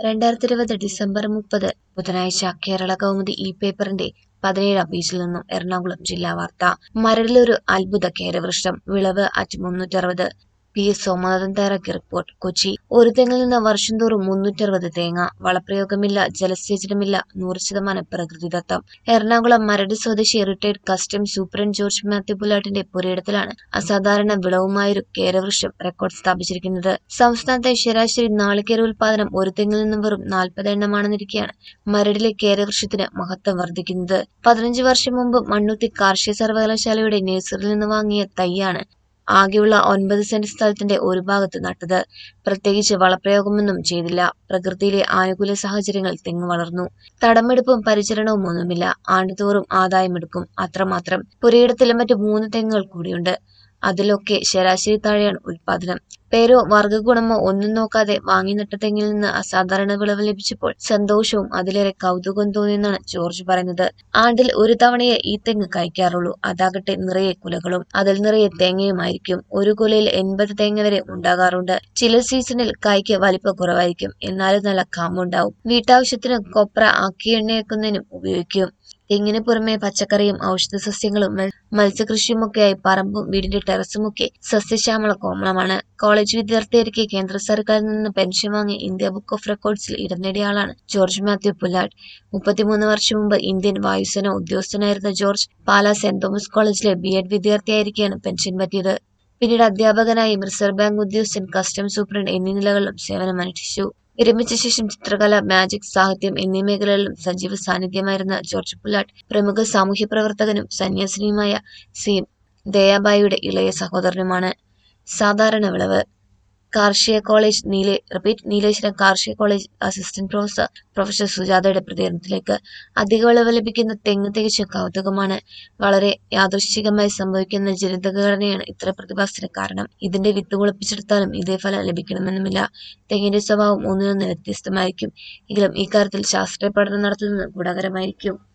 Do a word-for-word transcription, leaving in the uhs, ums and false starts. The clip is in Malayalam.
രണ്ടായിരത്തി ഇരുപത് ഡിസംബർ മുപ്പത് ബുധനാഴ്ച കേരള കൗമുദി ഈ പേപ്പറിന്റെ പതിനേഴാം പേജിൽ നിന്നും എറണാകുളം ജില്ലാ വാർത്ത. മരടിലൊരു അത്ഭുത കേരവൃക്ഷം, വിളവ് അറ്റ് മുന്നൂറ്ററുപത്. പി എസ് സോമനാഥൻ തയ്യാറാക്കിയ റിപ്പോർട്ട്, കൊച്ചി. ഒരു തെങ്ങിൽ നിന്ന് വർഷം തോറും മുന്നൂറ്ററുപത് തേങ്ങ. വളപ്രയോഗമില്ല, ജലസേചനമില്ല, നൂറ് ശതമാനം പ്രകൃതിദത്തം. എറണാകുളം മരട് സ്വദേശി retired customs superintendent George Mathew പുല്ലാട്ടിന്റെ പുരയിടത്തിലാണ് അസാധാരണ വിളവുമായൊരു കേരവൃക്ഷം റെക്കോർഡ് സ്ഥാപിച്ചിരിക്കുന്നത്. സംസ്ഥാനത്തെ ശരാശരി നാളികേര ഉൽപാദനം ഒരു തെങ്ങിൽ നിന്നും വെറും നാൽപ്പത് എണ്ണമാണെന്നിരിക്കെയാണ് മരടിലെ കേരവൃക്ഷത്തിന് മഹത്വം വർദ്ധിക്കുന്നത്. പതിനഞ്ച് വർഷം മുമ്പ് മണ്ണുത്തി കാർഷിക സർവകലാശാലയുടെ നഴ്സറിയിൽ നിന്ന് വാങ്ങിയ തൈയാണ് ആകെയുള്ള ഒൻപത് സെന്റ് സ്ഥലത്തിന്റെ ഒരു ഭാഗത്ത് നട്ടത്. പ്രത്യേകിച്ച് വളപ്രയോഗമൊന്നും ചെയ്തില്ല. പ്രകൃതിയിലെ ആനുകൂല സാഹചര്യങ്ങൾ തെങ്ങ് വളർന്നു. തടമെടുപ്പും പരിചരണവും ഒന്നുമില്ല. ആണ്ടുതോറും ആദായമെടുക്കും, അത്രമാത്രം. പുരയിടത്തിലും മറ്റു മൂന്ന് തെങ്ങുകൾ കൂടിയുണ്ട്. അതിലൊക്കെ ശരാശരി താഴെയാണ് ഉൽപാദനം. പേരോ വർഗ്ഗഗുണമോ ഒന്നും നോക്കാതെ വാങ്ങി നട്ട തെങ്ങിൽ നിന്ന് അസാധാരണ വിളവ് ലഭിച്ചപ്പോൾ സന്തോഷവും അതിലേറെ കൗതുകവും തോന്നിയെന്നാണ് ജോർജ് പറയുന്നത്. ആണ്ടിൽ ഒരു തവണയേ ഈ തെങ്ങ് കായ്ക്കാറുള്ളൂ. അതാകട്ടെ നിറയെ കുലകളും അതിൽ നിറയെ തേങ്ങയുമായിരിക്കും. ഒരു കുലയിൽ എൺപത് തേങ്ങ വരെ ഉണ്ടാകാറുണ്ട്. ചില സീസണിൽ കായ്ക്ക് വലിപ്പം കുറവായിരിക്കും, എന്നാലും നല്ല കാമ്പുണ്ടാവും. വീട്ടാവശ്യത്തിന് കൊപ്ര ആക്കി എണ്ണയാക്കുന്നതിനും ഉപയോഗിക്കും. തെങ്ങിന് പുറമെ പച്ചക്കറിയും ഔഷധ സസ്യങ്ങളും മത്സ്യകൃഷിയുമൊക്കെയായി പറമ്പും വീടിന്റെ ടെറസുമൊക്കെ സസ്യശ്യാമള കോമളമാണ്. കോളേജ് വിദ്യാർത്ഥിയായിരിക്കെ കേന്ദ്ര സർക്കാരിൽ നിന്ന് പെൻഷൻ വാങ്ങി ഇന്ത്യ ബുക്ക് ഓഫ് റെക്കോർഡ്സിൽ ഇടം നേടിയ ആളാണ് ജോർജ് മാത്യു പുല്ലാട്ട്. മുപ്പത്തിമൂന്ന് വർഷം മുമ്പ് ഇന്ത്യൻ വായുസേന ഉദ്യോഗസ്ഥനായിരുന്ന ജോർജ് പാലാ സെന്റ് തോമസ് കോളേജിലെ ബി എഡ് വിദ്യാർത്ഥിയായിരിക്കെയാണ് പെൻഷൻ പറ്റിയത്. പിന്നീട് അധ്യാപകനായും റിസർവ് ബാങ്ക് ഉദ്യോഗസ്ഥൻ, കസ്റ്റംസ് സൂപ്രണ്ട് എന്നീ നിലകളിലും സേവനമനുഷ്ഠിച്ചു. വിരമിച്ച ശേഷം ചിത്രകല, മാജിക്, സാഹിത്യം എന്നീ മേഖലകളിലും സജീവ സാന്നിധ്യമായിരുന്ന ജോർജ് പുല്ലാട്ട് പ്രമുഖ സാമൂഹ്യ പ്രവർത്തകനും സന്യാസിനിയുമായ സി ദയാബായിയുടെ ഇളയ സഹോദരനുമാണ്. സാധാരണ വിളവ്. കാർഷിക കോളേജ് നീലെ റിപ്പീറ്റ് നീലേശ്വരം കാർഷിക കോളേജ് അസിസ്റ്റന്റ് പ്രൊഫസർ പ്രൊഫസർ സുജാതയുടെ പ്രതികരണത്തിലേക്ക്. അധിക വിളവ് ലഭിക്കുന്ന തെങ്ങ് തികച്ചും കൗതുകമാണ്. വളരെ യാദൃശ്ചികമായി സംഭവിക്കുന്ന ജനിതകഘടനയാണ് ഇത്ര പ്രതിഭാസത്തിന് കാരണം. ഇതിന്റെ വിത്ത് മുളപ്പിച്ചെടുത്താലും ഇതേ ഫലം ലഭിക്കണമെന്നുമില്ല. തെങ്ങിന്റെ സ്വഭാവം ഒന്നിനൊന്ന് വ്യത്യസ്തമായിരിക്കും. എങ്കിലും ഇക്കാര്യത്തിൽ ശാസ്ത്രീയ പഠനം നടത്തുന്നത് ഗുണകരമായിരിക്കും.